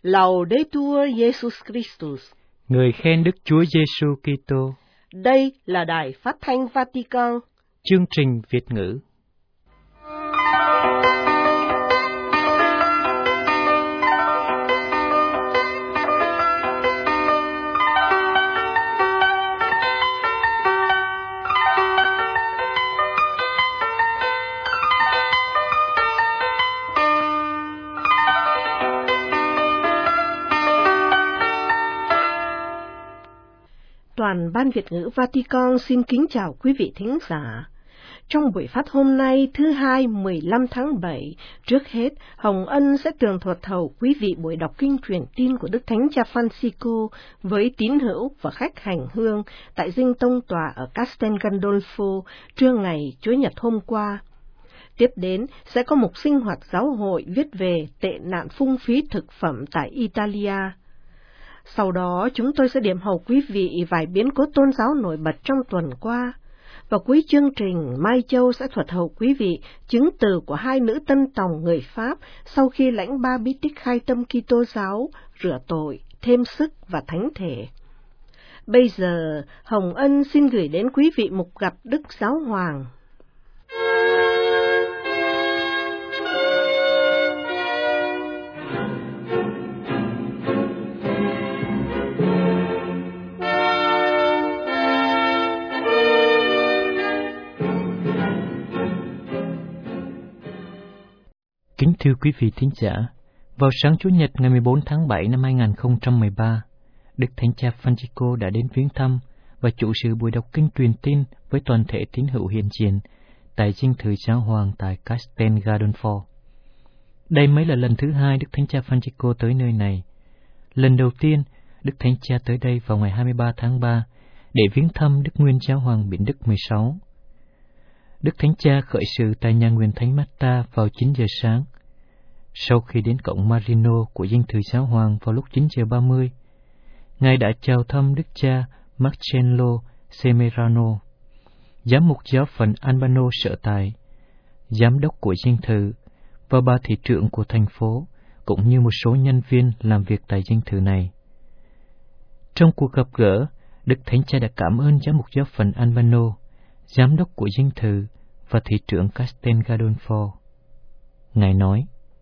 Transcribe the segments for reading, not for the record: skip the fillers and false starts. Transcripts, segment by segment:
Laudetur Jesus Christus. Người khen Đức Chúa Giêsu Kitô. Đây là Đài Phát thanh Vatican. Chương trình Việt ngữ. Toàn Ban Việt ngữ Vatican xin kính chào quý vị thính giả. Trong buổi phát hôm nay thứ Hai 15 tháng 7, trước hết, Hồng Ân sẽ tường thuật hầu quý vị buổi đọc kinh truyền tin của Đức Thánh Cha Francisco với tín hữu và khách hành hương tại Dinh Tông Tòa ở Castel Gandolfo trưa ngày Chủ nhật hôm qua. Tiếp đến sẽ có một sinh hoạt giáo hội viết về tệ nạn phung phí thực phẩm tại Italia. Sau đó, chúng tôi sẽ điểm hầu quý vị vài biến cố tôn giáo nổi bật trong tuần qua. Và cuối chương trình, Mai Châu sẽ thuật hầu quý vị chứng từ của hai nữ tân tòng người Pháp sau khi lãnh 3 bí tích khai tâm Kitô giáo, rửa tội, thêm sức và thánh thể. Bây giờ, Hồng Ân xin gửi đến quý vị mục gặp Đức Giáo Hoàng. Kính thưa quý vị thính giả, vào sáng Chủ nhật ngày 14 tháng 7 năm 2013, Đức Thánh Cha Francisco đã đến viếng thăm và chủ sự buổi đọc kinh truyền tin với toàn thể tín hữu hiện diện tại dinh thự Giáo Hoàng tại Castel Gandolfo. Đây mới là lần thứ hai Đức Thánh Cha Francisco tới nơi này. Lần đầu tiên, Đức Thánh Cha tới đây vào ngày 23 tháng 3 để viếng thăm Đức Nguyên Giáo Hoàng Biển Đức 16. Đức Thánh Cha khởi sự tại nhà nguyện Thánh Marta vào 9 giờ sáng. Sau khi đến cổng Marino của dinh thự Giáo Hoàng vào lúc 9 giờ 30, Ngài đã chào thăm Đức cha Marcello Semerano, giám mục giáo phận Albano sở tại, giám đốc của dinh thự và bà thị trưởng của thành phố, cũng như một số nhân viên làm việc tại dinh thự này. Trong cuộc gặp gỡ, Đức Thánh Cha đã cảm ơn giám mục giáo phận Albano, giám đốc của dinh thự và thị trưởng Castel Gandolfo. Ngài nói: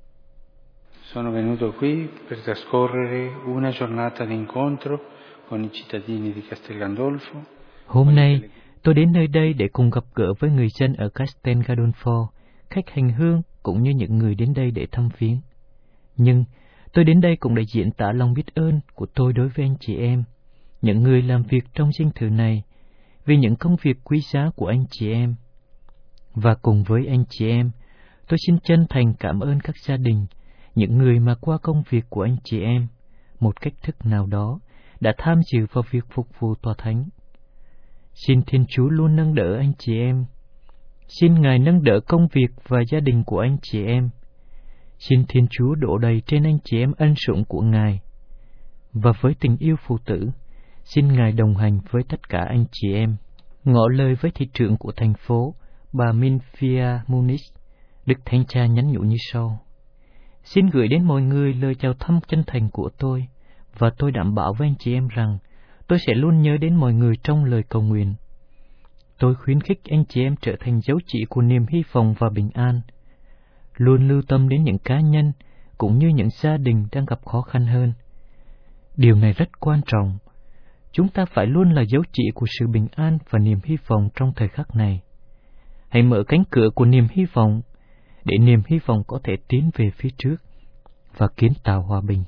Sono venuto qui per trascorrere una giornata d'incontro con i cittadini di Castel Gandolfo. Hôm nay, tôi đến nơi đây để cùng gặp gỡ với người dân ở Castel Gandolfo, khách hành hương cũng như những người đến đây để thăm viếng. Nhưng tôi đến đây cũng để diễn tả lòng biết ơn của tôi đối với anh chị em, những người làm việc trong dinh thự này, vì những công việc quý giá của anh chị em. Và cùng với anh chị em, tôi xin chân thành cảm ơn các gia đình, những người mà qua công việc của anh chị em, một cách thức nào đó, đã tham dự vào việc phục vụ tòa thánh. Xin Thiên Chúa luôn nâng đỡ anh chị em. Xin Ngài nâng đỡ công việc và gia đình của anh chị em. Xin Thiên Chúa đổ đầy trên anh chị em ân sủng của Ngài. Và với tình yêu phụ tử, xin Ngài đồng hành với tất cả anh chị em. Ngỏ lời với thị trưởng của thành phố, bà Minfia Muniz, Đức Thánh Cha nhắn nhủ như sau: Xin gửi đến mọi người lời chào thăm chân thành của tôi, và tôi đảm bảo với anh chị em rằng tôi sẽ luôn nhớ đến mọi người trong lời cầu nguyện. Tôi khuyến khích anh chị em trở thành dấu chỉ của niềm hy vọng và bình an, luôn lưu tâm đến những cá nhân cũng như những gia đình đang gặp khó khăn hơn. Điều này rất quan trọng. Chúng ta phải luôn là dấu chỉ của sự bình an và niềm hy vọng trong thời khắc này. Hãy mở cánh cửa của niềm hy vọng, để niềm hy vọng có thể tiến về phía trước và kiến tạo hòa bình.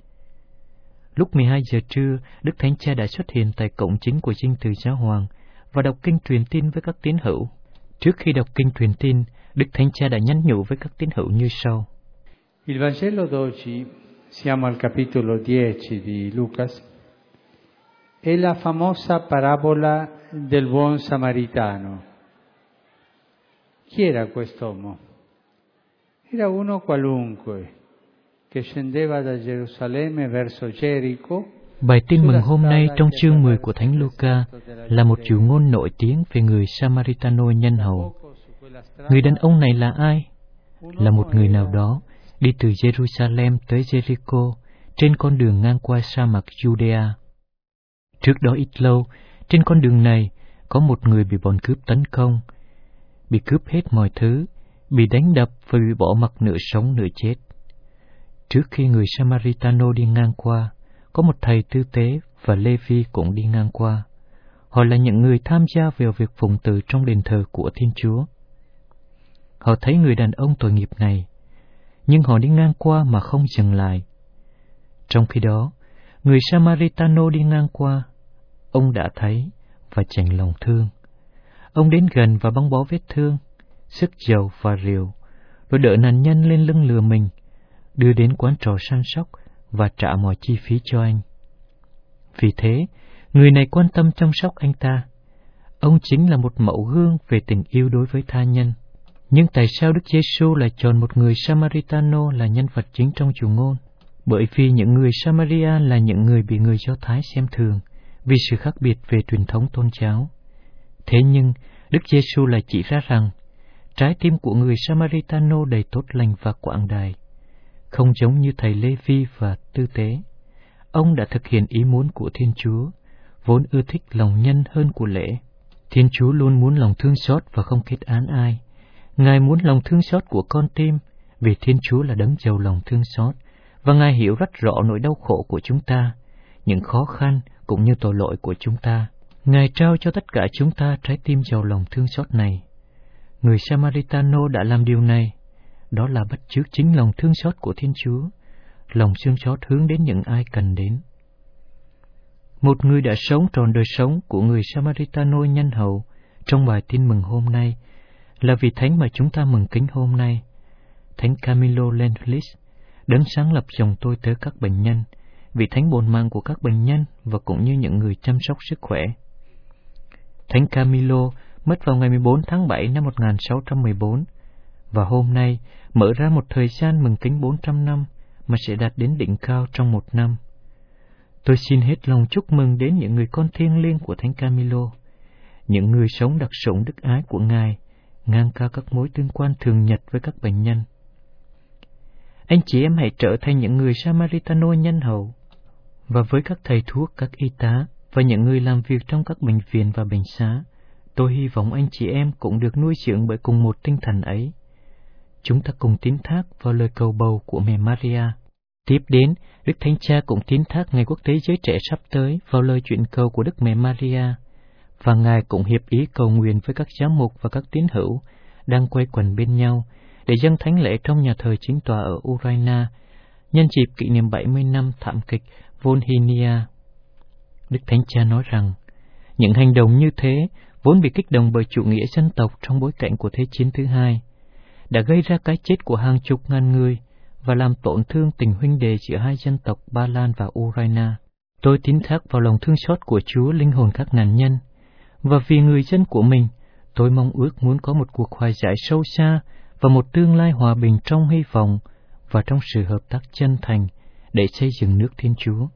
Lúc 12 giờ trưa, Đức Thánh Cha đã xuất hiện tại cổng chính của dinh thự Giáo Hoàng và đọc kinh truyền tin với các tín hữu. Trước khi đọc kinh truyền tin, Đức Thánh Cha đã nhắn nhủ với các tín hữu như sau: Il Vangelo d'oggi, siamo al capitolo 10 di Lucas, è la famosa parabola del buon samaritano. Chi era quest'uomo? Era uno qualunque che scendeva da Gerusalemme verso Jericho. Bài tin mừng hôm nay trong chương 10 của Thánh Luca là một dụ ngôn nổi tiếng về người Samaritano nhân hậu. Người đàn ông này là ai? Là một người nào đó đi từ Jerusalem tới Jericho trên con đường ngang qua sa mạc Judea. Trước đó ít lâu, trên con đường này có một người bị bọn cướp tấn công, bị cướp hết mọi thứ, bị đánh đập và bị bỏ mặc nửa sống nửa chết. Trước khi người Samaritano đi ngang qua, có một thầy tư tế và Lê-vi cũng đi ngang qua. Họ là những người tham gia vào việc phụng từ trong đền thờ của Thiên Chúa. Họ thấy người đàn ông tội nghiệp này, nhưng họ đi ngang qua mà không dừng lại. Trong khi đó, người Samaritano đi ngang qua, ông đã thấy và chạnh lòng thương. Ông đến gần và băng bó vết thương, sức dầu và rượu, rồi đỡ nạn nhân lên lưng lừa mình, đưa đến quán trọ săn sóc và trả mọi chi phí cho anh. Vì thế, người này quan tâm chăm sóc anh ta. Ông chính là một mẫu gương về tình yêu đối với tha nhân. Nhưng tại sao Đức Giêsu lại chọn một người Samaritano là nhân vật chính trong dụ ngôn? Bởi vì những người Samaria là những người bị người Do Thái xem thường vì sự khác biệt về truyền thống tôn giáo. Thế nhưng, Đức Giêsu lại chỉ ra rằng trái tim của người Samaritano đầy tốt lành và quảng đại. Không giống như thầy Lê-vi và tư tế, ông đã thực hiện ý muốn của Thiên Chúa, vốn ưa thích lòng nhân hơn của lễ. Thiên Chúa luôn muốn lòng thương xót và không kết án ai. Ngài muốn lòng thương xót của con tim, vì Thiên Chúa là đấng giàu lòng thương xót, và Ngài hiểu rất rõ nỗi đau khổ của chúng ta, những khó khăn cũng như tội lỗi của chúng ta. Ngài trao cho tất cả chúng ta trái tim giàu lòng thương xót này. Người Samaritano đã làm điều này, đó là bắt chước chính lòng thương xót của Thiên Chúa, lòng thương xót hướng đến những ai cần đến. Một người đã sống trọn đời sống của người Samaritano nhân hậu trong bài tin mừng hôm nay là vị thánh mà chúng ta mừng kính hôm nay, Thánh Camilo Lentlis, đấng sáng lập dòng tôi tớ các bệnh nhân, vị thánh bổn mạng của các bệnh nhân và cũng như những người chăm sóc sức khỏe. Thánh Camilo mất vào ngày 14 tháng 7 năm 1614, và hôm nay mở ra một thời gian mừng kính 400 năm mà sẽ đạt đến đỉnh cao trong một năm. Tôi xin hết lòng chúc mừng đến những người con thiêng liêng của Thánh Camilo, những người sống đặc sủng đức ái của Ngài, ngang cao các mối tương quan thường nhật với các bệnh nhân. Anh chị em hãy trở thành những người Samaritano nhân hậu, và với các thầy thuốc, các y tá và những người làm việc trong các bệnh viện và bệnh xá, tôi hy vọng anh chị em cũng được nuôi dưỡng bởi cùng một tinh thần ấy. Chúng ta cùng tín thác vào lời cầu bầu của mẹ Maria. Tiếp đến, Đức Thánh Cha cũng tín thác Ngày Quốc tế Giới Trẻ sắp tới vào lời chuyện cầu của Đức Mẹ Maria, và Ngài cũng hiệp ý cầu nguyện với các giám mục và các tín hữu đang quây quần bên nhau để dâng thánh lễ trong nhà thờ chính tòa ở Ukraine nhân dịp kỷ niệm 70 năm thảm kịch Volhynia. Đức Thánh Cha nói rằng, những hành động như thế vốn bị kích động bởi chủ nghĩa dân tộc trong bối cảnh của Thế chiến thứ hai, đã gây ra cái chết của hàng chục ngàn người và làm tổn thương tình huynh đệ giữa hai dân tộc Ba Lan và Ukraine. Tôi tín thác vào lòng thương xót của Chúa linh hồn các nạn nhân, và vì người dân của mình, tôi mong ước muốn có một cuộc hòa giải sâu xa và một tương lai hòa bình trong hy vọng và trong sự hợp tác chân thành để xây dựng nước Thiên Chúa.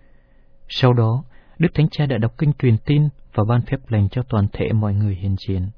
Sau đó, Đức Thánh Cha đã đọc kinh truyền tin và ban phép lành cho toàn thể mọi người hiện diện.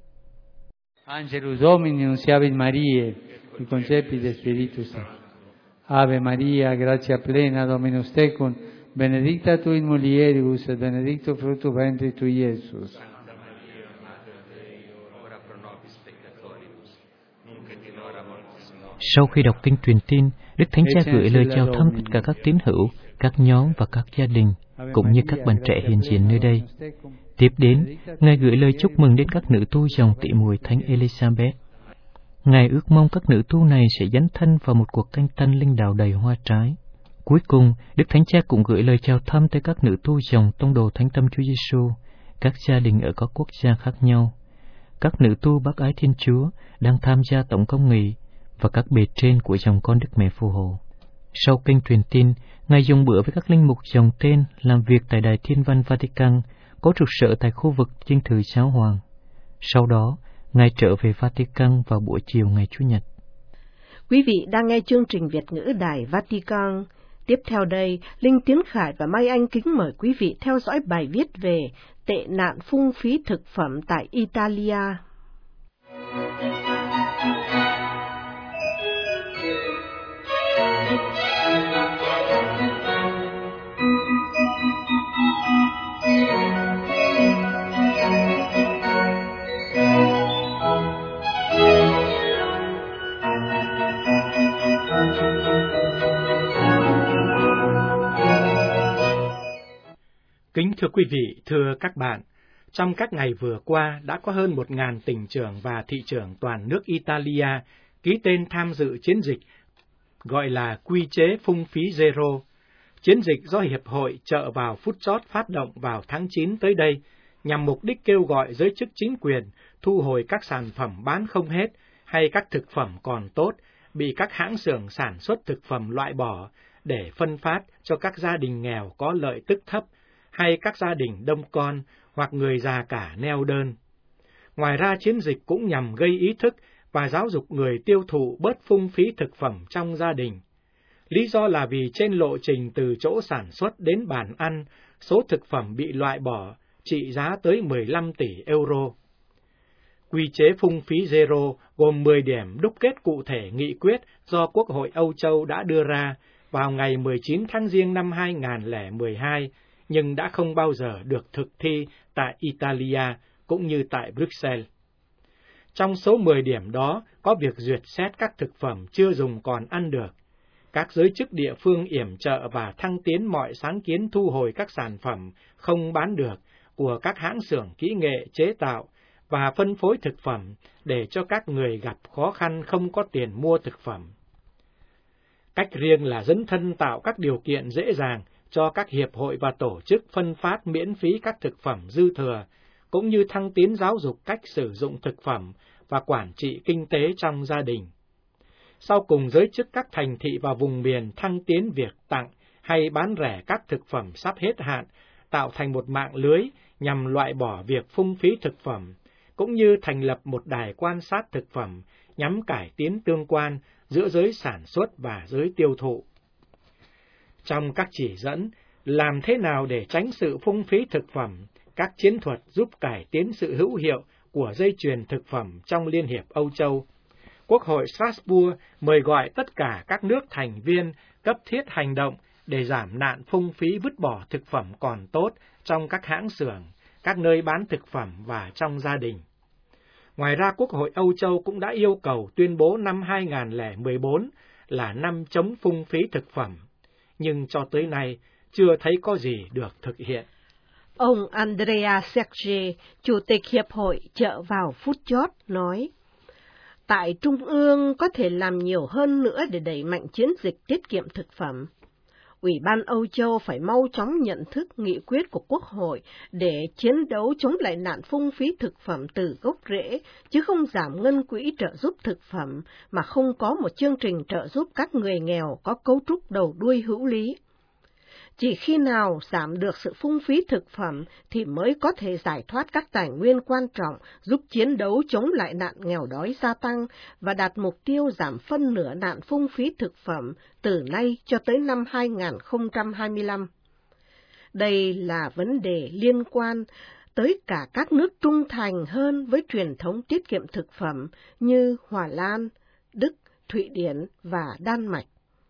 Angelus Domini nunciavit Mariae, qui concepit Spiritus Sancti. Ave Maria, gratia plena, Dominus tecum, benedicta tu in mulieribus et benedictus fructus ventris tui, Iesus. Santa Maria, Mater Dei, ora pro nobis peccatoribus, nunc et in hora mortis nostris. Sau khi đọc kinh truyền tin, Đức Thánh Cha gửi lời chào thăm tất cả các tín hữu, các nhóm và các gia đình, cũng như các bạn trẻ hiện diện nơi đây. Tiếp đến, Ngài gửi lời chúc mừng đến các nữ tu dòng tỉ muội Thánh Elizabeth. Ngài ước mong các nữ tu này sẽ dấn thân vào một cuộc canh tân linh đạo đầy hoa trái. Cuối cùng, Đức Thánh Cha cũng gửi lời chào thăm tới các nữ tu dòng tông đồ Thánh Tâm Chúa Giêsu, các gia đình ở các quốc gia khác nhau, các nữ tu bác ái Thiên Chúa đang tham gia tổng công nghị và các bề trên của dòng con Đức Mẹ Phù Hộ. Sau kinh truyền tin, Ngài dùng bữa với các linh mục dòng tên làm việc tại Đài Thiên văn Vatican, có trụ sở tại khu vực Dinh thự Giáo Hoàng. Sau đó, Ngài trở về Vatican vào buổi chiều ngày Chủ nhật. Quý vị đang nghe chương trình Việt ngữ Đài Vatican. Tiếp theo đây, Linh Tiến Khải và Mai Anh kính mời quý vị theo dõi bài viết về tệ nạn phung phí thực phẩm tại Italia. Kính thưa quý vị, thưa các bạn, trong các ngày vừa qua đã có hơn 1.000 tỉnh trưởng và thị trưởng toàn nước Italia ký tên tham dự chiến dịch gọi là Quy chế phung phí Zero. Chiến dịch do Hiệp hội Chợ vào phút chót phát động vào tháng 9 tới đây, nhằm mục đích kêu gọi giới chức chính quyền thu hồi các sản phẩm bán không hết hay các thực phẩm còn tốt bị các hãng xưởng sản xuất thực phẩm loại bỏ để phân phát cho các gia đình nghèo có lợi tức thấp hay các gia đình đông con hoặc người già cả neo đơn. Ngoài ra, chiến dịch cũng nhằm gây ý thức và giáo dục người tiêu thụ bớt phung phí thực phẩm trong gia đình. Lý do là vì trên lộ trình từ chỗ sản xuất đến bàn ăn, số thực phẩm bị loại bỏ trị giá tới 15 tỷ euro. Quy chế phung phí Zero gồm 10 điểm đúc kết cụ thể nghị quyết do Quốc hội Âu Châu đã đưa ra vào ngày 19 tháng Giêng năm 2012, nhưng đã không bao giờ được thực thi tại Italia cũng như tại Bruxelles. Trong số 10 điểm đó có việc duyệt xét các thực phẩm chưa dùng còn ăn được. Các giới chức địa phương yểm trợ và thăng tiến mọi sáng kiến thu hồi các sản phẩm không bán được của các hãng xưởng kỹ nghệ chế tạo và phân phối thực phẩm để cho các người gặp khó khăn không có tiền mua thực phẩm. Cách riêng là dấn thân tạo các điều kiện dễ dàng cho các hiệp hội và tổ chức phân phát miễn phí các thực phẩm dư thừa, cũng như thăng tiến giáo dục cách sử dụng thực phẩm và quản trị kinh tế trong gia đình. Sau cùng, giới chức các thành thị và vùng miền thăng tiến việc tặng hay bán rẻ các thực phẩm sắp hết hạn, tạo thành một mạng lưới nhằm loại bỏ việc phung phí thực phẩm, cũng như thành lập một đài quan sát thực phẩm nhằm cải tiến tương quan giữa giới sản xuất và giới tiêu thụ. Trong các chỉ dẫn, làm thế nào để tránh sự phung phí thực phẩm, các chiến thuật giúp cải tiến sự hữu hiệu của dây chuyền thực phẩm trong Liên hiệp Âu Châu, Quốc hội Strasbourg mời gọi tất cả các nước thành viên cấp thiết hành động để giảm nạn phung phí vứt bỏ thực phẩm còn tốt trong các hãng xưởng, các nơi bán thực phẩm và trong gia đình. Ngoài ra, Quốc hội Âu Châu cũng đã yêu cầu tuyên bố năm 2014 là năm chống phung phí thực phẩm, nhưng cho tới nay chưa thấy có gì được thực hiện. Ông Andrea Serge, Chủ tịch Hiệp hội Chợ vào phút chót, nói, tại Trung ương có thể làm nhiều hơn nữa để đẩy mạnh chiến dịch tiết kiệm thực phẩm. Ủy ban Âu Châu phải mau chóng nhận thức nghị quyết của Quốc hội để chiến đấu chống lại nạn phung phí thực phẩm từ gốc rễ, chứ không giảm ngân quỹ trợ giúp thực phẩm mà không có một chương trình trợ giúp các người nghèo có cấu trúc đầu đuôi hữu lý. Chỉ khi nào giảm được sự phung phí thực phẩm thì mới có thể giải thoát các tài nguyên quan trọng giúp chiến đấu chống lại nạn nghèo đói gia tăng và đạt mục tiêu giảm phân nửa nạn phung phí thực phẩm từ nay cho tới năm 2025. Đây là vấn đề liên quan tới cả các nước trung thành hơn với truyền thống tiết kiệm thực phẩm như Hà Lan, Đức, Thụy Điển và Đan Mạch.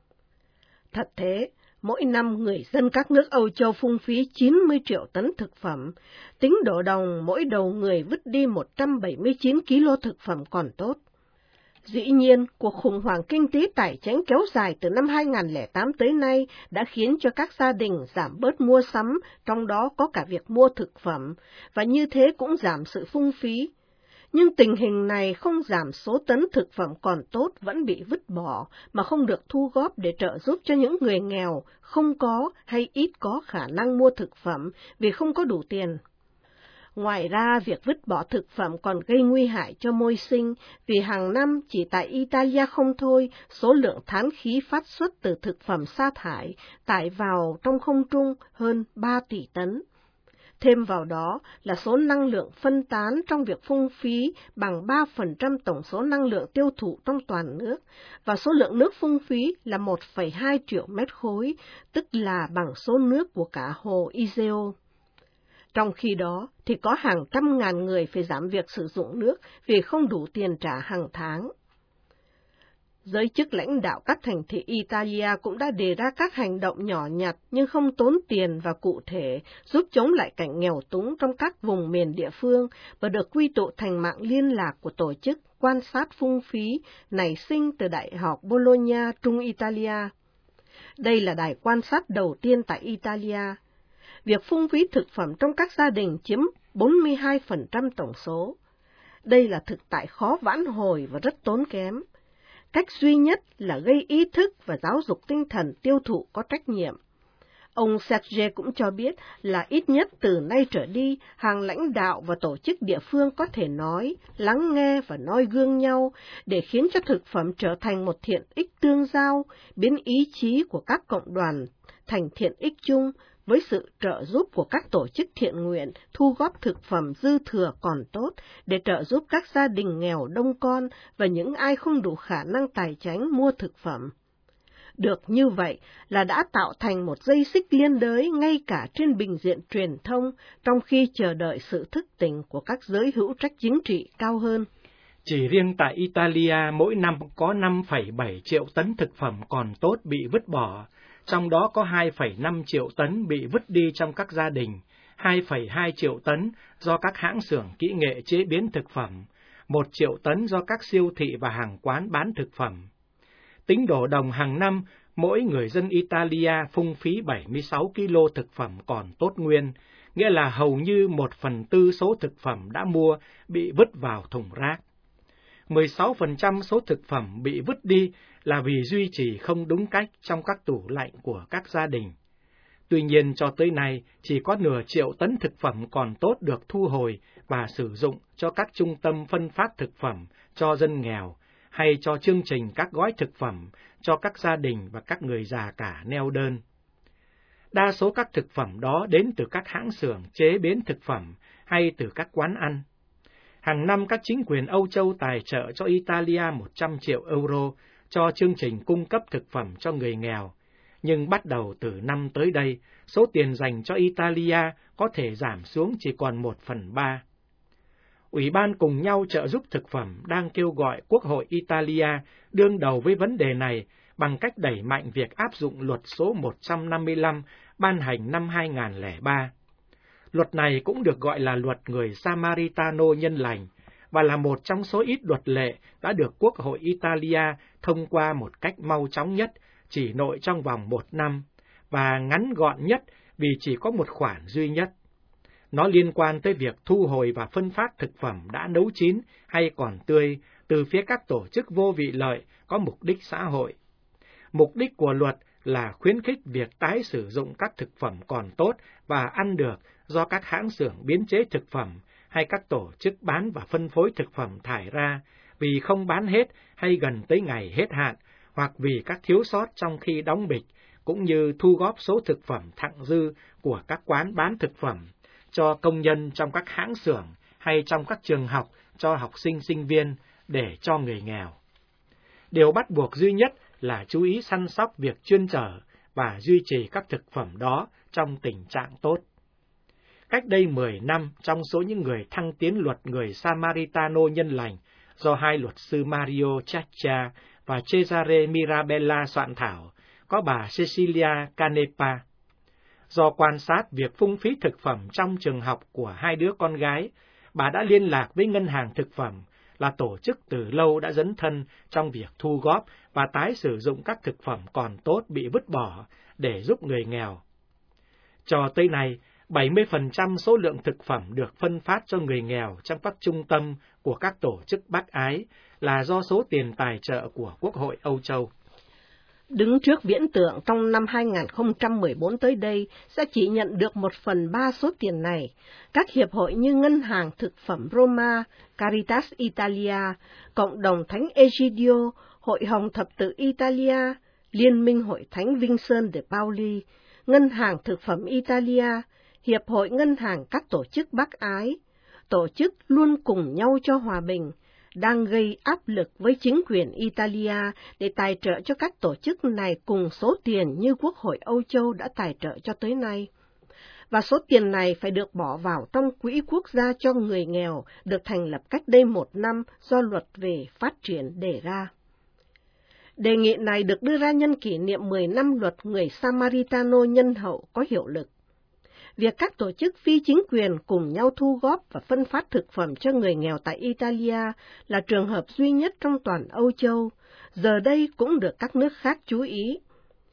Thật thế, mỗi năm người dân các nước Âu Châu phung phí 90 triệu tấn thực phẩm, tính đổ đồng mỗi đầu người vứt đi 179 kg thực phẩm còn tốt. Dĩ nhiên, cuộc khủng hoảng kinh tế tài chính kéo dài từ năm 2008 tới nay đã khiến cho các gia đình giảm bớt mua sắm, trong đó có cả việc mua thực phẩm, và như thế cũng giảm sự phung phí. Nhưng tình hình này không giảm số tấn thực phẩm còn tốt vẫn bị vứt bỏ mà không được thu góp để trợ giúp cho những người nghèo, không có hay ít có khả năng mua thực phẩm vì không có đủ tiền. Ngoài ra, việc vứt bỏ thực phẩm còn gây nguy hại cho môi sinh vì hàng năm chỉ tại Italia không thôi, số lượng than khí phát xuất từ thực phẩm sa thải tải vào trong không trung hơn 3 tỷ tấn. Thêm vào đó là số năng lượng phân tán trong việc phung phí bằng 3% tổng số năng lượng tiêu thụ trong toàn nước, và số lượng nước phung phí là 1,2 triệu mét khối, tức là bằng số nước của cả hồ Iseo. Trong khi đó thì có hàng trăm ngàn người phải giảm việc sử dụng nước vì không đủ tiền trả hàng tháng. Giới chức lãnh đạo các thành thị Italia cũng đã đề ra các hành động nhỏ nhặt nhưng không tốn tiền và cụ thể, giúp chống lại cảnh nghèo túng trong các vùng miền địa phương và được quy tụ thành mạng liên lạc của tổ chức quan sát phung phí nảy sinh từ Đại học Bologna, Trung Italia. Đây là đài quan sát đầu tiên tại Italia. việc phung phí thực phẩm trong các gia đình chiếm 42% tổng số. Đây là thực tại khó vãn hồi và rất tốn kém. Cách duy nhất là gây ý thức và giáo dục tinh thần tiêu thụ có trách nhiệm. Ông Serge cũng cho biết là ít nhất từ nay trở đi, hàng lãnh đạo và tổ chức địa phương có thể nói, lắng nghe và noi gương nhau để khiến cho thực phẩm trở thành một thiện ích tương giao, biến ý chí của các cộng đoàn thành thiện ích chung, với sự trợ giúp của các tổ chức thiện nguyện thu góp thực phẩm dư thừa còn tốt để trợ giúp các gia đình nghèo đông con và những ai không đủ khả năng tài chánh mua thực phẩm. Được như vậy là đã tạo thành một dây xích liên đới ngay cả trên bình diện truyền thông, trong khi chờ đợi sự thức tỉnh của các giới hữu trách chính trị cao hơn. Chỉ riêng tại Italia mỗi năm có 5,7 triệu tấn thực phẩm còn tốt bị vứt bỏ, trong đó có 2,5 triệu tấn bị vứt đi trong các gia đình, 2,2 triệu tấn do các hãng xưởng kỹ nghệ chế biến thực phẩm, 1 triệu tấn do các siêu thị và hàng quán bán thực phẩm. Tính đổ đồng hàng năm, mỗi người dân Italia phung phí 76 kg thực phẩm còn tốt nguyên, nghĩa là hầu như 1/4 số thực phẩm đã mua bị vứt vào thùng rác. 16% số thực phẩm bị vứt đi là vì duy trì không đúng cách trong các tủ lạnh của các gia đình. Tuy nhiên cho tới nay, chỉ có nửa triệu tấn thực phẩm còn tốt được thu hồi và sử dụng cho các trung tâm phân phát thực phẩm cho dân nghèo, hay cho chương trình các gói thực phẩm cho các gia đình và các người già cả neo đơn. Đa số các thực phẩm đó đến từ các hãng xưởng chế biến thực phẩm hay từ các quán ăn. Hàng năm các chính quyền Âu Châu tài trợ cho Italia 100 triệu euro cho chương trình cung cấp thực phẩm cho người nghèo, nhưng bắt đầu từ năm tới đây, số tiền dành cho Italia có thể giảm xuống chỉ còn 1/3. Ủy ban cùng nhau trợ giúp thực phẩm đang kêu gọi Quốc hội Italia đương đầu với vấn đề này bằng cách đẩy mạnh việc áp dụng luật số 155 ban hành năm 2003. Luật này cũng được gọi là luật người Samaritano nhân lành và là một trong số ít luật lệ đã được Quốc hội Italia thông qua một cách mau chóng nhất, chỉ nội trong vòng 1 năm, và ngắn gọn nhất vì chỉ có một khoản duy nhất. Nó liên quan tới việc thu hồi và phân phát thực phẩm đã nấu chín hay còn tươi từ phía các tổ chức vô vị lợi có mục đích xã hội. Mục đích của luật là khuyến khích việc tái sử dụng các thực phẩm còn tốt và ăn được do các hãng xưởng biến chế thực phẩm hay các tổ chức bán và phân phối thực phẩm thải ra vì không bán hết hay gần tới ngày hết hạn, hoặc vì các thiếu sót trong khi đóng bịch, cũng như thu góp số thực phẩm thặng dư của các quán bán thực phẩm cho công nhân trong các hãng xưởng hay trong các trường học cho học sinh sinh viên để cho người nghèo. Điều bắt buộc duy nhất là chú ý săn sóc việc chuyên chở và duy trì các thực phẩm đó trong tình trạng tốt. Cách đây 10 năm, trong số những người thăng tiến luật người Samaritano nhân lành do hai luật sư Mario Chaccia và Cesare Mirabella soạn thảo, có bà Cecilia Canepa. Do quan sát việc phung phí thực phẩm trong trường học của hai đứa con gái, bà đã liên lạc với Ngân hàng Thực phẩm, là tổ chức từ lâu đã dấn thân trong việc thu góp và tái sử dụng các thực phẩm còn tốt bị vứt bỏ để giúp người nghèo. Cho tới nay, 70% số lượng thực phẩm được phân phát cho người nghèo trong các trung tâm của các tổ chức bác ái là do số tiền tài trợ của Quốc hội Âu Châu. Đứng trước viễn tượng trong năm 2014 tới đây sẽ chỉ nhận được 1/3 số tiền này, các hiệp hội như Ngân hàng Thực phẩm Roma, Caritas Italia, Cộng đồng Thánh Egidio, Hội Hồng Thập tự Italia, Liên minh Hội Thánh Vincent de Pauli, Ngân hàng Thực phẩm Italia, Hiệp hội Ngân hàng các tổ chức bác ái, tổ chức luôn cùng nhau cho hòa bình, đang gây áp lực với chính quyền Italia để tài trợ cho các tổ chức này cùng số tiền như Quốc hội Âu Châu đã tài trợ cho tới nay. Và số tiền này phải được bỏ vào trong Quỹ Quốc gia cho người nghèo được thành lập cách đây 1 năm do luật về phát triển đề ra. Đề nghị này được đưa ra nhân kỷ niệm 10 năm luật người Samaritano nhân hậu có hiệu lực. Việc các tổ chức phi chính quyền cùng nhau thu góp và phân phát thực phẩm cho người nghèo tại Italia là trường hợp duy nhất trong toàn Âu Châu, giờ đây cũng được các nước khác chú ý.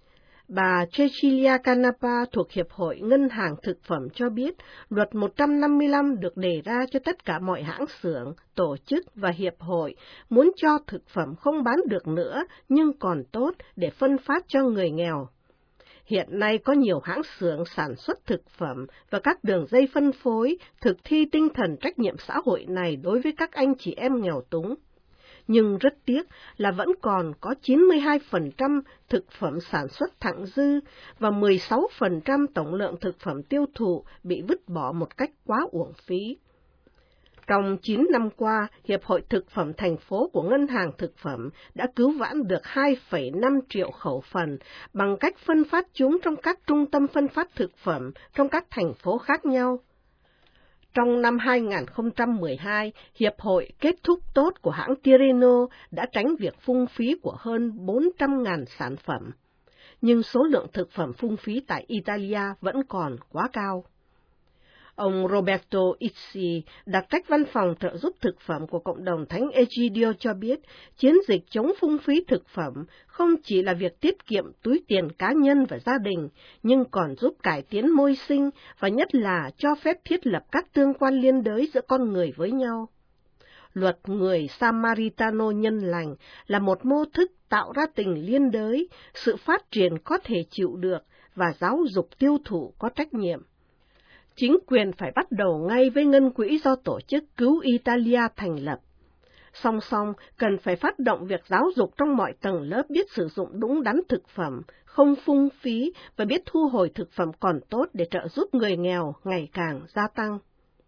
Bà Cecilia Canapa thuộc Hiệp hội Ngân hàng Thực phẩm cho biết, luật 155 được đề ra cho tất cả mọi hãng xưởng, tổ chức và hiệp hội muốn cho thực phẩm không bán được nữa nhưng còn tốt để phân phát cho người nghèo. Hiện nay có nhiều hãng xưởng sản xuất thực phẩm và các đường dây phân phối thực thi tinh thần trách nhiệm xã hội này đối với các anh chị em nghèo túng. Nhưng rất tiếc là vẫn còn có 92% thực phẩm sản xuất thặng dư và 16% tổng lượng thực phẩm tiêu thụ bị vứt bỏ một cách quá uổng phí. Trong 9 năm qua, Hiệp hội Thực phẩm thành phố của Ngân hàng Thực phẩm đã cứu vãn được 2,5 triệu khẩu phần bằng cách phân phát chúng trong các trung tâm phân phát thực phẩm trong các thành phố khác nhau. Trong năm 2012, Hiệp hội kết thúc tốt của hãng Tirreno đã tránh việc phung phí của hơn 400.000 sản phẩm. Nhưng số lượng thực phẩm phung phí tại Italia vẫn còn quá cao. Ông Roberto Izzi, đặc trách văn phòng trợ giúp thực phẩm của cộng đồng Thánh Egidio cho biết, chiến dịch chống phung phí thực phẩm không chỉ là việc tiết kiệm túi tiền cá nhân và gia đình, nhưng còn giúp cải tiến môi sinh và nhất là cho phép thiết lập các tương quan liên đới giữa con người với nhau. Luật người Samaritano nhân lành là một mô thức tạo ra tình liên đới, sự phát triển có thể chịu được và giáo dục tiêu thụ có trách nhiệm. Chính quyền phải bắt đầu ngay với ngân quỹ do tổ chức Cứu Italia thành lập. Song song, cần phải phát động việc giáo dục trong mọi tầng lớp biết sử dụng đúng đắn thực phẩm, không phung phí và biết thu hồi thực phẩm còn tốt để trợ giúp người nghèo ngày càng gia tăng.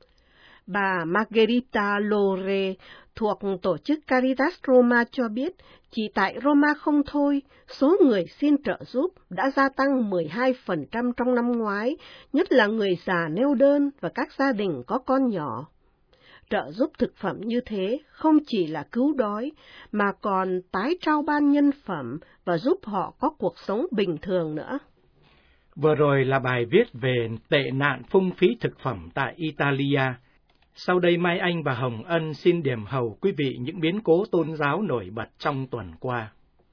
Bà Margherita Lore thuộc tổ chức Caritas Roma cho biết, chỉ tại Roma không thôi, số người xin trợ giúp đã gia tăng 12% trong năm ngoái, nhất là người già neo đơn và các gia đình có con nhỏ. Trợ giúp thực phẩm như thế không chỉ là cứu đói, mà còn tái trao ban nhân phẩm và giúp họ có cuộc sống bình thường nữa. Vừa rồi là bài viết về tệ nạn phung phí thực phẩm tại Italia. Sau đây Mai Anh và Hồng Ân xin điểm hầu quý vị những biến cố tôn giáo nổi bật trong tuần qua.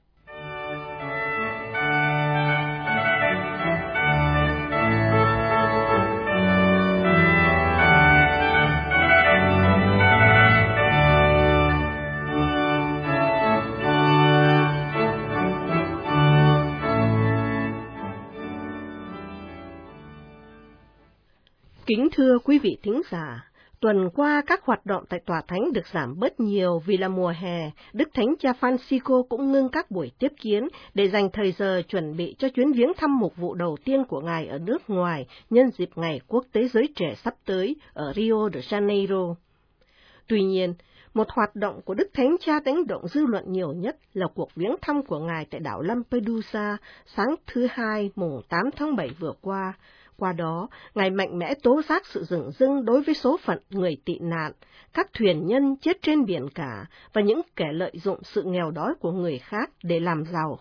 Kính thưa quý vị thính giả, tuần qua các hoạt động tại Tòa Thánh được giảm bớt nhiều vì là mùa hè, Đức Thánh Cha Francisco cũng ngưng các buổi tiếp kiến để dành thời giờ chuẩn bị cho chuyến viếng thăm mục vụ đầu tiên của Ngài ở nước ngoài nhân dịp Ngày Quốc tế Giới Trẻ sắp tới ở Rio de Janeiro. Tuy nhiên, một hoạt động của Đức Thánh Cha đánh động dư luận nhiều nhất là cuộc viếng thăm của Ngài tại đảo Lampedusa sáng thứ Hai, mùng 8 tháng 7 vừa qua. Qua đó, Ngài mạnh mẽ tố giác sự dửng dưng đối với số phận người tị nạn, các thuyền nhân chết trên biển cả và những kẻ lợi dụng sự nghèo đói của người khác để làm giàu.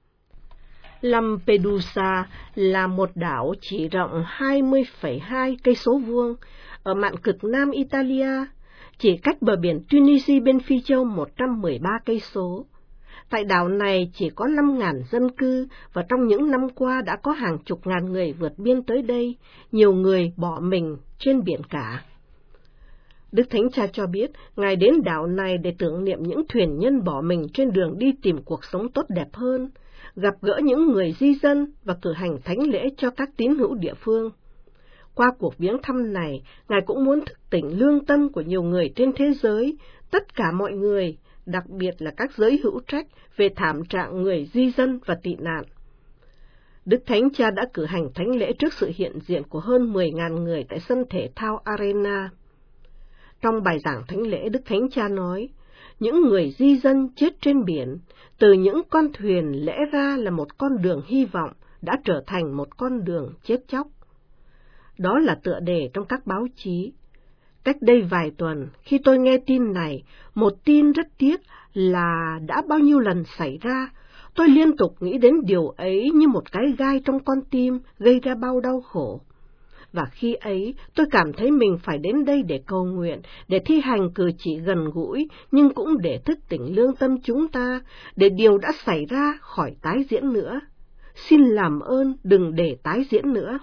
Lampedusa là một đảo chỉ rộng 20,2 cây số vuông ở mạn cực nam Italia, chỉ cách bờ biển Tunisia bên Phi Châu 113 cây số. Tại đảo này chỉ có 5.000 dân cư và trong những năm qua đã có hàng chục ngàn người vượt biên tới đây, nhiều người bỏ mình trên biển cả. Đức Thánh Cha cho biết, Ngài đến đảo này để tưởng niệm những thuyền nhân bỏ mình trên đường đi tìm cuộc sống tốt đẹp hơn, gặp gỡ những người di dân và cử hành thánh lễ cho các tín hữu địa phương. Qua cuộc viếng thăm này, Ngài cũng muốn thức tỉnh lương tâm của nhiều người trên thế giới, tất cả mọi người, đặc biệt là các giới hữu trách về thảm trạng người di dân và tị nạn. Đức Thánh Cha đã cử hành thánh lễ trước sự hiện diện của hơn 10.000 người tại sân thể thao Arena. Trong bài giảng thánh lễ, Đức Thánh Cha nói, những người di dân chết trên biển, từ những con thuyền lẽ ra là một con đường hy vọng, đã trở thành một con đường chết chóc. Đó là tựa đề trong các báo chí. Cách đây vài tuần, khi tôi nghe tin này, một tin rất tiếc là đã bao nhiêu lần xảy ra, tôi liên tục nghĩ đến điều ấy như một cái gai trong con tim gây ra bao đau khổ. Và khi ấy, tôi cảm thấy mình phải đến đây để cầu nguyện, để thi hành cử chỉ gần gũi, nhưng cũng để thức tỉnh lương tâm chúng ta, để điều đã xảy ra khỏi tái diễn nữa. xin làm ơn đừng để tái diễn nữa.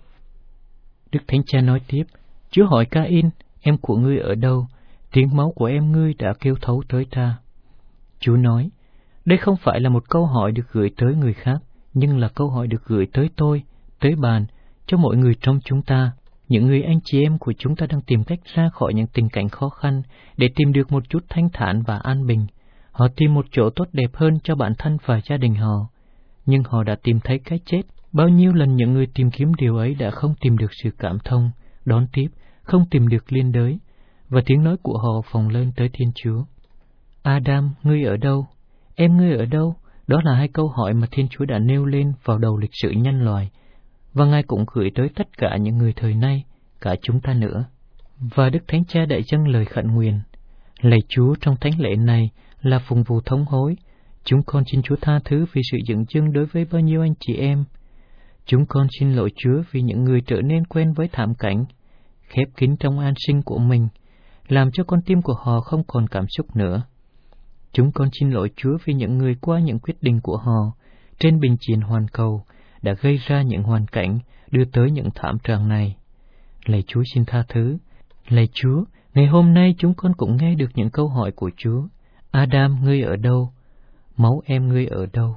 Đức Thánh Cha nói tiếp, Chúa hỏi Ca-in, em của ngươi ở đâu? Tiếng máu của em ngươi đã kêu thấu tới ta. Chúa nói, đây không phải là một câu hỏi được gửi tới người khác, nhưng là câu hỏi được gửi tới tôi, tới bạn, cho mọi người trong chúng ta. Những người anh chị em của chúng ta đang tìm cách ra khỏi những tình cảnh khó khăn để tìm được một chút thanh thản và an bình. Họ tìm một chỗ tốt đẹp hơn cho bản thân và gia đình họ. Nhưng họ đã tìm thấy cái chết. Bao nhiêu lần những người tìm kiếm điều ấy đã không tìm được sự cảm thông, đón tiếp, không tìm được liên đới, và tiếng nói của họ phồng lên tới Thiên Chúa. Adam, ngươi ở đâu? Em ngươi ở đâu? Đó là hai câu hỏi mà Thiên Chúa đã nêu lên vào đầu lịch sử nhân loại, và Ngài cũng gửi tới tất cả những người thời nay, cả chúng ta nữa. Và Đức Thánh Cha đã dâng lời khẩn nguyện. Lạy Chúa, trong thánh lễ này là phụng vụ thống hối, chúng con xin Chúa tha thứ vì sự dửng dưng đối với bao nhiêu anh chị em. Chúng con xin lỗi Chúa vì những người trở nên quen với thảm cảnh, khép kín trong an sinh của mình, làm cho con tim của họ không còn cảm xúc nữa. Chúng con xin lỗi Chúa vì những người qua những quyết định của họ trên bình diện hoàn cầu đã gây ra những hoàn cảnh đưa tới những thảm trạng này. Lạy Chúa xin tha thứ. Lạy Chúa, ngày hôm nay chúng con cũng nghe được những câu hỏi của Chúa. Adam, ngươi ở đâu? Máu em ngươi ở đâu?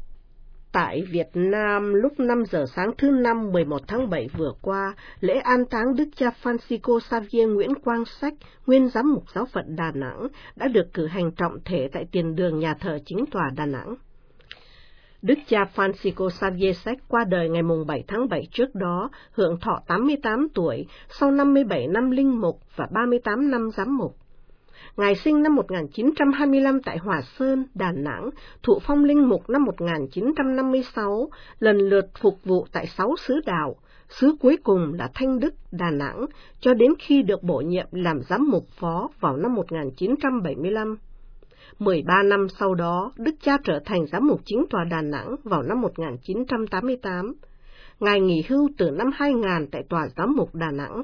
Tại Việt Nam, lúc 5 giờ sáng thứ Năm 11 tháng 7 vừa qua, lễ an táng Đức cha Francisco Xavier Nguyễn Quang Sách, nguyên giám mục giáo phận Đà Nẵng, đã được cử hành trọng thể tại tiền đường nhà thờ Chính tòa Đà Nẵng. Đức cha Francisco Xavier Sách qua đời ngày 7 tháng 7 trước đó, hưởng thọ 88 tuổi, sau 57 năm linh mục và 38 năm giám mục. Ngài sinh năm 1925 tại Hòa Sơn, Đà Nẵng, thụ phong linh mục năm 1956, lần lượt phục vụ tại 6 xứ đạo, xứ cuối cùng là Thanh Đức, Đà Nẵng, cho đến khi được bổ nhiệm làm giám mục phó vào năm 1975. 13 năm sau đó, Đức cha trở thành giám mục chính tòa Đà Nẵng vào năm 1988. Ngài nghỉ hưu từ năm 2000 tại tòa giám mục Đà Nẵng.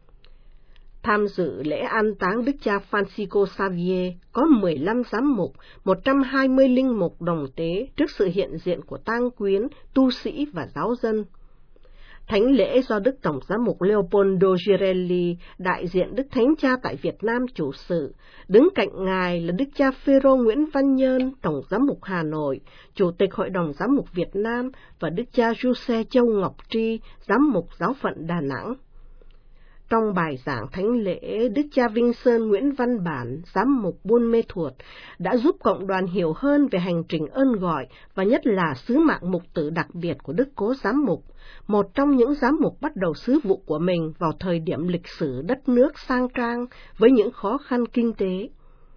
Tham dự lễ an táng Đức cha Francisco Xavier có 15 giám mục, 120 linh mục đồng tế trước sự hiện diện của tang quyến, tu sĩ và giáo dân. Thánh lễ do Đức Tổng giám mục Leopoldo Girelli, đại diện Đức Thánh Cha tại Việt Nam chủ sự, đứng cạnh Ngài là Đức cha Phêrô Nguyễn Văn Nhơn, Tổng giám mục Hà Nội, Chủ tịch Hội đồng Giám mục Việt Nam và Đức cha Giuse Châu Ngọc Tri, giám mục giáo phận Đà Nẵng. Trong bài giảng thánh lễ, Đức cha Vinh Sơn Nguyễn Văn Bản, giám mục Buôn Mê Thuột, đã giúp cộng đoàn hiểu hơn về hành trình ơn gọi và nhất là sứ mạng mục tử đặc biệt của Đức Cố Giám mục, một trong những giám mục bắt đầu sứ vụ của mình vào thời điểm lịch sử đất nước sang trang với những khó khăn kinh tế.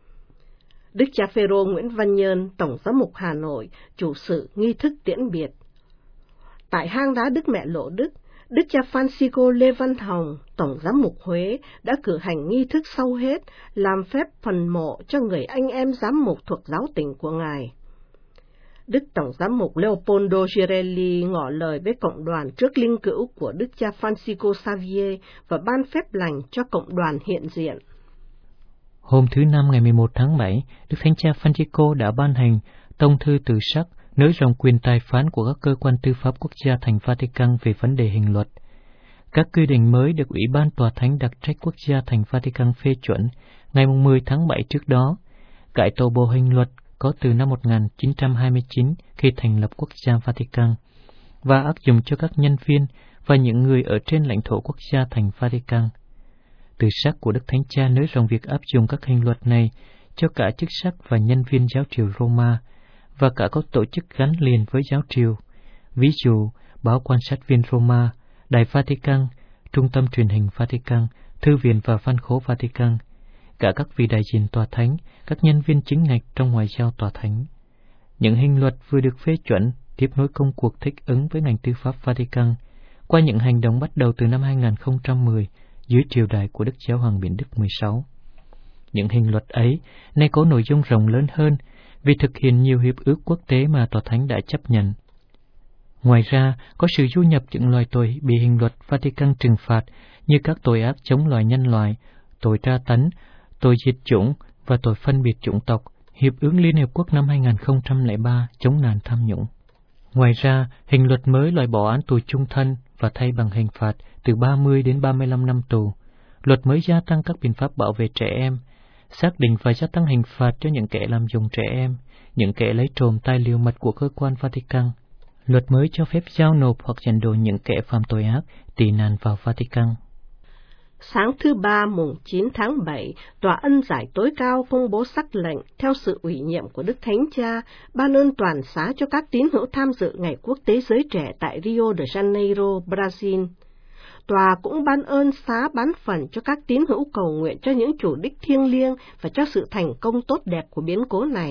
Đức cha Phêrô Nguyễn Văn Nhơn, Tổng giám mục Hà Nội, chủ sự nghi thức tiễn biệt. Tại hang đá Đức Mẹ Lộ Đức, Đức cha Francisco Lê Văn Hồng, Tổng giám mục Huế, đã cử hành nghi thức sau hết, làm phép phần mộ cho người anh em giám mục thuộc giáo tỉnh của Ngài. Đức Tổng giám mục Leopoldo Girelli ngỏ lời với cộng đoàn trước linh cữu của Đức cha Francisco Xavier và ban phép lành cho cộng đoàn hiện diện. Hôm thứ Năm ngày 11 tháng 7, Đức Thánh cha Francisco đã ban hành tông thư từ sắc nới rộng quyền tài phán của các cơ quan tư pháp quốc gia thành Vatican về vấn đề hình luật. Các quy định mới được Ủy ban Tòa Thánh đặc trách quốc gia thành Vatican phê chuẩn ngày 10 tháng 7 trước đó, cải tổ bộ hình luật có từ năm 1929 khi thành lập quốc gia Vatican, và áp dụng cho các nhân viên và những người ở trên lãnh thổ quốc gia thành Vatican. Từ sắc của Đức Thánh Cha nới rộng việc áp dụng các hình luật này cho cả chức sắc và nhân viên giáo triều Roma, và cả các tổ chức gắn liền với giáo triều, ví dụ Báo Quan sát viên Roma, Đài Vatican, Trung tâm truyền hình Vatican, Thư viện và Văn khố Vatican, cả các vị đại diện tòa thánh, các nhân viên chính ngạch trong ngoại giao tòa thánh. Những hình luật vừa được phê chuẩn tiếp nối công cuộc thích ứng với ngành tư pháp Vatican qua những hành động bắt đầu từ năm 2010 dưới triều đại của Đức Giáo hoàng Biển Đức 16. Những hình luật ấy nay có nội dung rộng lớn hơn vì thực hiện nhiều hiệp ước quốc tế mà tòa thánh đã chấp nhận. Ngoài ra, có sự du nhập những loài tội bị hình luật Vatican trừng phạt như các tội ác chống loài nhân loại, tội tra tấn, tội diệt chủng và tội phân biệt chủng tộc, Hiệp ước Liên Hiệp Quốc năm 2003 chống nạn tham nhũng. Ngoài ra, hình luật mới loại bỏ án tù chung thân và thay bằng hình phạt từ 30 đến 35 năm tù. Luật mới gia tăng các biện pháp bảo vệ trẻ em, xác định và gia tăng hình phạt cho những kẻ làm dùng trẻ em, những kẻ lấy trộm tài liệu mật của cơ quan Vatican. Luật mới cho phép giao nộp hoặc dẫn độ những kẻ phạm tội ác tị nạn vào Vatican. Sáng thứ Ba mùng 9 tháng 7, Tòa ân giải tối cao công bố sắc lệnh theo sự ủy nhiệm của Đức Thánh Cha ban ơn toàn xá cho các tín hữu tham dự Ngày Quốc tế Giới Trẻ tại Rio de Janeiro, Brazil. Tòa cũng ban ơn xá bán phần cho các tín hữu cầu nguyện cho những chủ đích thiêng liêng và cho sự thành công tốt đẹp của biến cố này.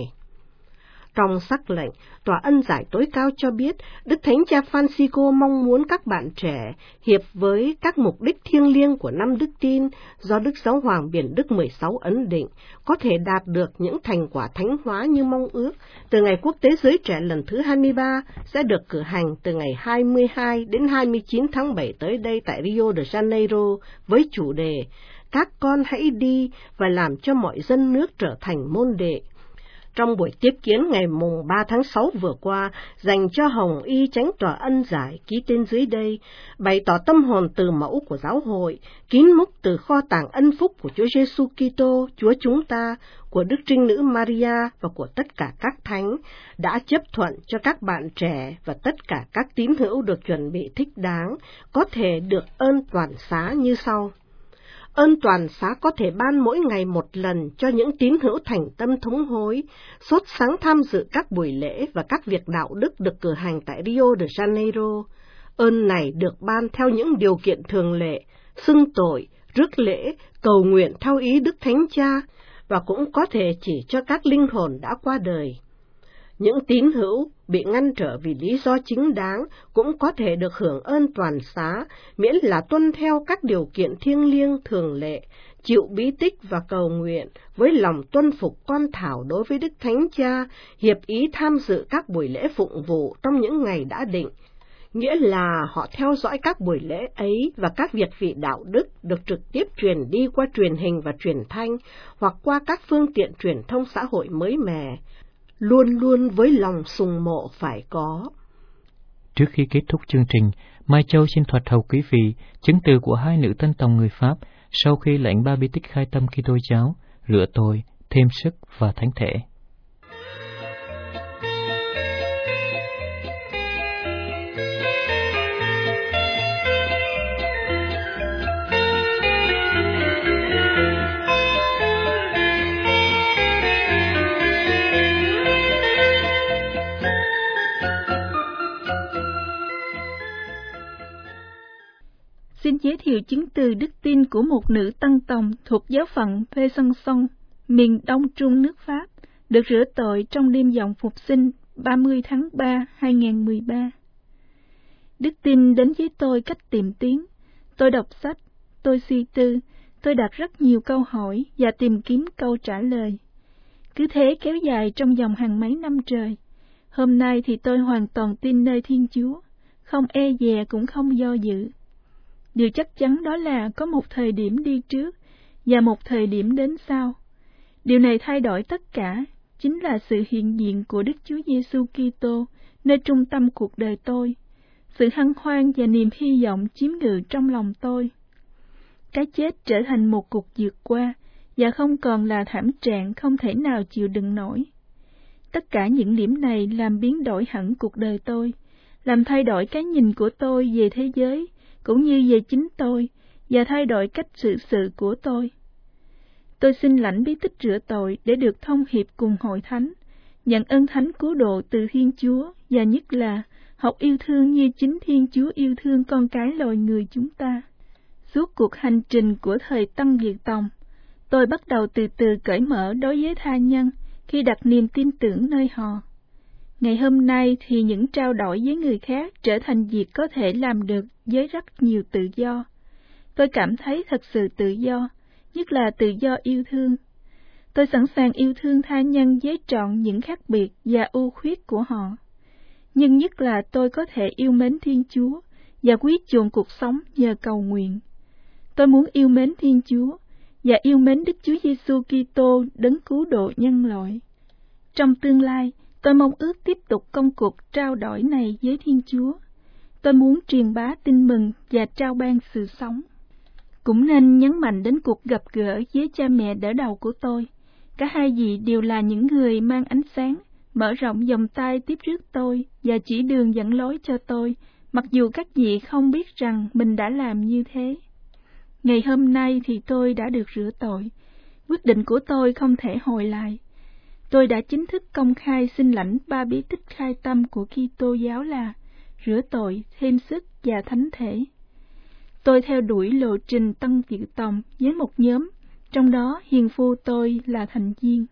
Trong sắc lệnh, Tòa ân giải tối cao cho biết Đức Thánh Cha Francisco mong muốn các bạn trẻ hiệp với các mục đích thiêng liêng của năm đức tin do Đức Giáo hoàng Biển Đức 16 ấn định, có thể đạt được những thành quả thánh hóa như mong ước từ Ngày Quốc tế Giới Trẻ lần thứ 23 sẽ được cử hành từ ngày 22 đến 29 tháng 7 tới đây tại Rio de Janeiro với chủ đề Các con hãy đi và làm cho mọi dân nước trở thành môn đệ. Trong buổi tiếp kiến ngày mùng 3 tháng 6 vừa qua, dành cho Hồng Y Chánh Tòa ân giải ký tên dưới đây, bày tỏ tâm hồn từ mẫu của giáo hội, kín múc từ kho tàng ân phúc của Chúa Giêsu Kitô, Chúa chúng ta, của Đức Trinh Nữ Maria và của tất cả các thánh, đã chấp thuận cho các bạn trẻ và tất cả các tín hữu được chuẩn bị thích đáng, có thể được ơn toàn xá như sau. Ơn toàn xá có thể ban mỗi ngày một lần cho những tín hữu thành tâm thống hối, sốt sáng tham dự các buổi lễ và các việc đạo đức được cử hành tại Rio de Janeiro. Ơn này được ban theo những điều kiện thường lệ, xưng tội, rước lễ, cầu nguyện theo ý Đức Thánh Cha, và cũng có thể chỉ cho các linh hồn đã qua đời. Những tín hữu bị ngăn trở vì lý do chính đáng cũng có thể được hưởng ơn toàn xá, miễn là tuân theo các điều kiện thiêng liêng thường lệ, chịu bí tích và cầu nguyện với lòng tuân phục con thảo đối với Đức Thánh Cha, hiệp ý tham dự các buổi lễ phụng vụ trong những ngày đã định, nghĩa là họ theo dõi các buổi lễ ấy và các việc vị đạo đức được trực tiếp truyền đi qua truyền hình và truyền thanh hoặc qua các phương tiện truyền thông xã hội mới mẻ, luôn luôn với lòng sùng mộ phải có. Trước khi kết thúc chương trình, Mai Châu xin thuật hầu quý vị chứng từ của hai nữ tân tòng người Pháp sau khi lãnh ba bí tích khai tâm Kitô giáo, rửa tội, thêm sức và thánh thể. Xin giới thiệu chứng từ đức tin của một nữ tăng tòng thuộc giáo phận Besançon, miền đông trung nước Pháp, được rửa tội trong đêm vọng phục sinh 30 tháng 3, 2013. Đức tin đến với tôi cách tìm tiếng. Tôi đọc sách, tôi suy tư, tôi đặt rất nhiều câu hỏi và tìm kiếm câu trả lời. Cứ thế kéo dài trong vòng hàng mấy năm trời. Hôm nay thì tôi hoàn toàn tin nơi Thiên Chúa, không e dè cũng không do dự. Điều chắc chắn đó là có một thời điểm đi trước và một thời điểm đến sau. Điều này thay đổi tất cả, chính là sự hiện diện của Đức Chúa Giêsu Kitô nơi trung tâm cuộc đời tôi. Sự hân hoan và niềm hy vọng chiếm ngự trong lòng tôi. Cái chết trở thành một cuộc vượt qua và không còn là thảm trạng không thể nào chịu đựng nổi. Tất cả những điểm này làm biến đổi hẳn cuộc đời tôi, làm thay đổi cái nhìn của tôi về thế giới, cũng như về chính tôi, và thay đổi cách xử sự của tôi. Tôi xin lãnh bí tích rửa tội để được thông hiệp cùng hội thánh, nhận ơn thánh cứu độ từ Thiên Chúa, và nhất là học yêu thương như chính Thiên Chúa yêu thương con cái loài người chúng ta. Suốt cuộc hành trình của thời Tân Việt Tòng, tôi bắt đầu từ từ cởi mở đối với tha nhân khi đặt niềm tin tưởng nơi họ. Ngày hôm nay thì những trao đổi với người khác trở thành việc có thể làm được với rất nhiều tự do. Tôi cảm thấy thật sự tự do, nhất là tự do yêu thương. Tôi sẵn sàng yêu thương tha nhân với trọn những khác biệt và ưu khuyết của họ. Nhưng nhất là tôi có thể yêu mến Thiên Chúa và quý chuộng cuộc sống nhờ cầu nguyện. Tôi muốn yêu mến Thiên Chúa và yêu mến Đức Chúa Giêsu Kitô đấng cứu độ nhân loại. Trong tương lai, Tôi mong ước tiếp tục công cuộc trao đổi này với Thiên Chúa. Tôi muốn truyền bá tin mừng và trao ban sự sống. Cũng nên nhấn mạnh đến cuộc gặp gỡ với cha mẹ đỡ đầu của tôi. Cả hai vị đều là những người mang ánh sáng, mở rộng vòng tay tiếp rước tôi và chỉ đường dẫn lối cho tôi, mặc dù các vị không biết rằng mình đã làm như thế. Ngày hôm nay thì tôi đã được rửa tội. Quyết định của tôi không thể hồi lại. Tôi đã chính thức công khai xin lãnh 3 bí tích khai tâm của Kitô giáo là rửa tội, thêm sức và thánh thể. Tôi theo đuổi lộ trình tăng dự tòng với một nhóm, trong đó hiền phu tôi là thành viên.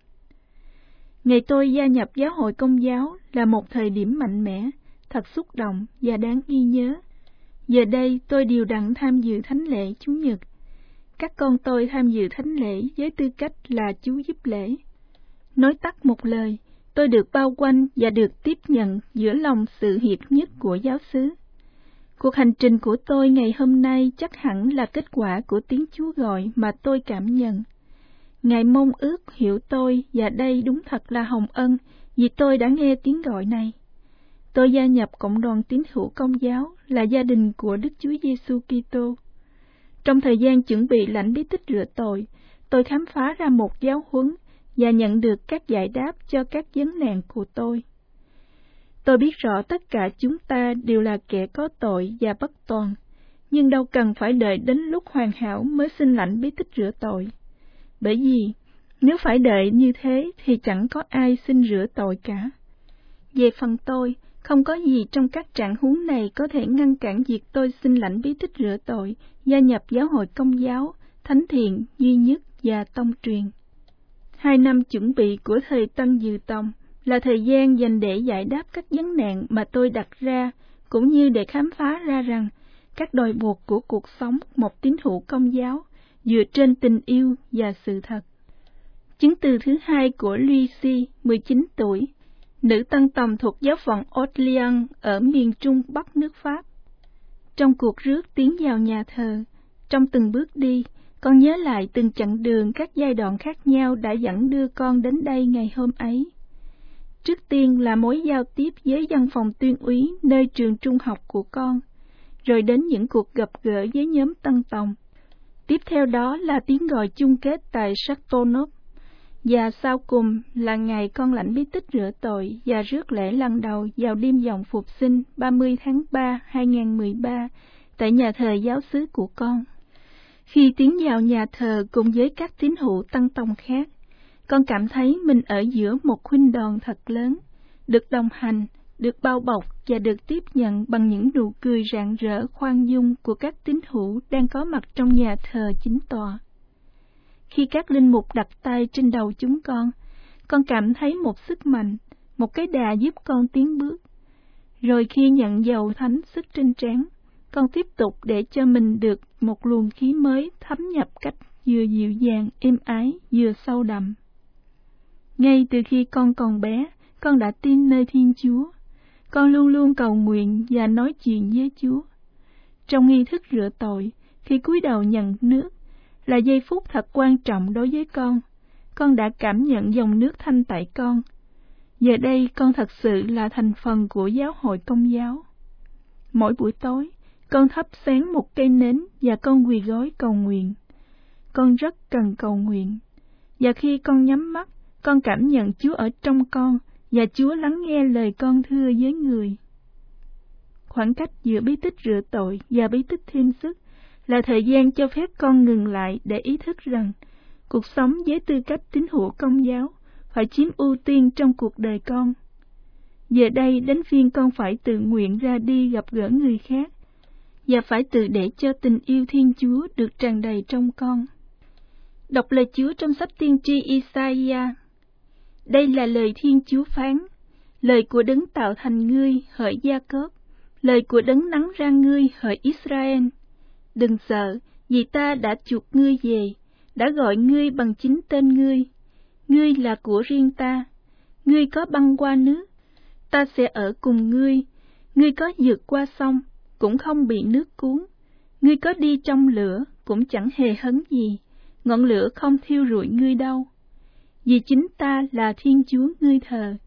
Ngày tôi gia nhập giáo hội Công giáo là một thời điểm mạnh mẽ, thật xúc động và đáng ghi nhớ. Giờ đây tôi đều đặn tham dự thánh lễ Chủ nhật. Các con tôi tham dự thánh lễ với tư cách là chú giúp lễ. Nói tắt một lời, tôi được bao quanh và được tiếp nhận giữa lòng sự hiệp nhất của giáo xứ. Cuộc hành trình của tôi ngày hôm nay chắc hẳn là kết quả của tiếng Chúa gọi mà tôi cảm nhận. Ngài mong ước hiểu tôi, và đây đúng thật là hồng ân vì tôi đã nghe tiếng gọi này. Tôi gia nhập cộng đoàn tín hữu Công giáo là gia đình của Đức Chúa Giêsu Kitô. Trong thời gian chuẩn bị lãnh bí tích rửa tội, tôi khám phá ra một giáo huấn và nhận được các giải đáp cho các vấn nạn của tôi. Tôi biết rõ tất cả chúng ta đều là kẻ có tội và bất toàn, nhưng đâu cần phải đợi đến lúc hoàn hảo mới xin lãnh bí tích rửa tội. Bởi vì nếu phải đợi như thế thì chẳng có ai xin rửa tội cả. Về phần tôi, không có gì trong các trạng huống này có thể ngăn cản việc tôi xin lãnh bí tích rửa tội, gia nhập giáo hội Công giáo, thánh thiện, duy nhất và tông truyền. 2 năm chuẩn bị của thời Tân Dự Tòng là thời gian dành để giải đáp các vấn nạn mà tôi đặt ra, cũng như để khám phá ra rằng các đòi buộc của cuộc sống một tín hữu Công giáo dựa trên tình yêu và sự thật. Chứng từ thứ 2 của Lucy, 19 tuổi, nữ tăng tòng thuộc giáo phận Orléans ở miền Trung Bắc nước Pháp. Trong cuộc rước tiến vào nhà thờ, trong từng bước đi, con nhớ lại từng chặng đường các giai đoạn khác nhau đã dẫn đưa con đến đây ngày hôm ấy. Trước tiên là mối giao tiếp với văn phòng tuyên úy nơi trường trung học của con, rồi đến những cuộc gặp gỡ với nhóm tăng tòng. Tiếp theo đó là tiếng gọi chung kết tại Châteauneuf, và sau cùng là ngày con lãnh bí tích rửa tội và rước lễ lần đầu vào đêm dòng Phục sinh 30 tháng 3, 2013 tại nhà thờ giáo xứ của con. Khi tiến vào nhà thờ cùng với các tín hữu tăng tòng khác, con cảm thấy mình ở giữa một huynh đoàn thật lớn, được đồng hành, được bao bọc và được tiếp nhận bằng những nụ cười rạng rỡ khoan dung của các tín hữu đang có mặt trong nhà thờ chính tòa. Khi các linh mục đặt tay trên đầu chúng con cảm thấy một sức mạnh, một cái đà giúp con tiến bước. Rồi khi nhận dầu thánh sức trên trán, con tiếp tục để cho mình được một luồng khí mới thấm nhập cách vừa dịu dàng, êm ái, vừa sâu đậm. Ngay từ khi con còn bé, con đã tin nơi Thiên Chúa. Con luôn luôn cầu nguyện và nói chuyện với Chúa. Trong nghi thức rửa tội, khi cúi đầu nhận nước, là giây phút thật quan trọng đối với con. Con đã cảm nhận dòng nước thanh tại con. Giờ đây con thật sự là thành phần của giáo hội Công giáo. Mỗi buổi tối, con thắp sáng một cây nến và con quỳ gối cầu nguyện. Con rất cần cầu nguyện. Và khi con nhắm mắt, con cảm nhận Chúa ở trong con, và Chúa lắng nghe lời con thưa với người. Khoảng cách giữa bí tích rửa tội và bí tích thêm sức là thời gian cho phép con ngừng lại để ý thức rằng cuộc sống với tư cách tín hữu Công giáo phải chiếm ưu tiên trong cuộc đời con. Giờ đây đến phiên con phải tự nguyện ra đi gặp gỡ người khác, và phải tự để cho tình yêu Thiên Chúa được tràn đầy trong con. Đọc lời Chúa trong sách tiên tri Isaiah. Đây là lời Thiên Chúa phán, lời của đấng tạo thành ngươi hỡi Gia-cốp, lời của đấng nắng ra ngươi hỡi Israel. Đừng sợ, vì ta đã chuộc ngươi về, đã gọi ngươi bằng chính tên ngươi. Ngươi là của riêng ta, ngươi có băng qua nước, ta sẽ ở cùng ngươi. Ngươi có vượt qua sông, cũng không bị nước cuốn. Ngươi có đi trong lửa, cũng chẳng hề hấn gì, ngọn lửa không thiêu rụi ngươi đâu. Vì chính ta là Thiên Chúa ngươi thờ,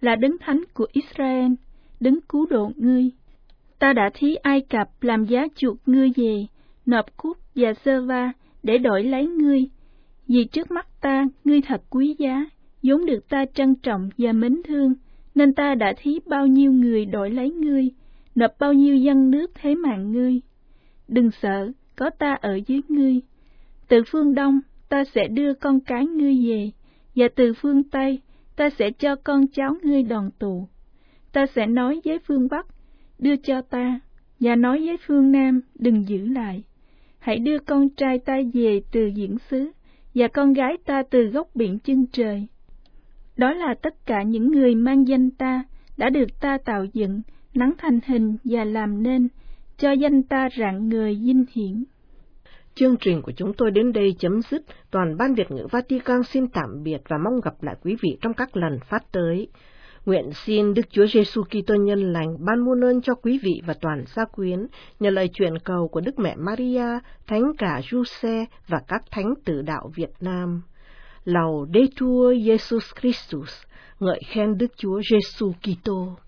là Đấng Thánh của Israel, Đấng cứu độ ngươi. Ta đã thí Ai Cập làm giá chuộc ngươi về, nộp Cút và Sơ-va để đổi lấy ngươi. Vì trước mắt ta, ngươi thật quý giá, vốn được ta trân trọng và mến thương, nên ta đã thí bao nhiêu người đổi lấy ngươi, nộp bao nhiêu dân nước thế mạng ngươi. Đừng sợ, có ta ở dưới ngươi. Từ phương Đông, ta sẽ đưa con cái ngươi về, và từ phương Tây, ta sẽ cho con cháu ngươi đoàn tụ. Ta sẽ nói với phương Bắc, đưa cho ta, và nói với phương Nam, đừng giữ lại. Hãy đưa con trai ta về từ diễn xứ, và con gái ta từ góc biển chân trời. Đó là tất cả những người mang danh ta, đã được ta tạo dựng, nắn thành hình và làm nên, cho danh ta rạng ngời vinh hiển. Chương trình của chúng tôi đến đây chấm dứt. Toàn ban Việt ngữ Vatican xin tạm biệt và mong gặp lại quý vị trong các lần phát tới. Nguyện xin Đức Chúa Giêsu Kitô nhân lành ban muôn ơn cho quý vị và toàn gia quyến, nhờ lời truyền cầu của Đức Mẹ Maria, Thánh Cả Giuse và các thánh tử đạo Việt Nam. Laudetur Jesus Christus, ngợi khen Đức Chúa Giêsu Kitô.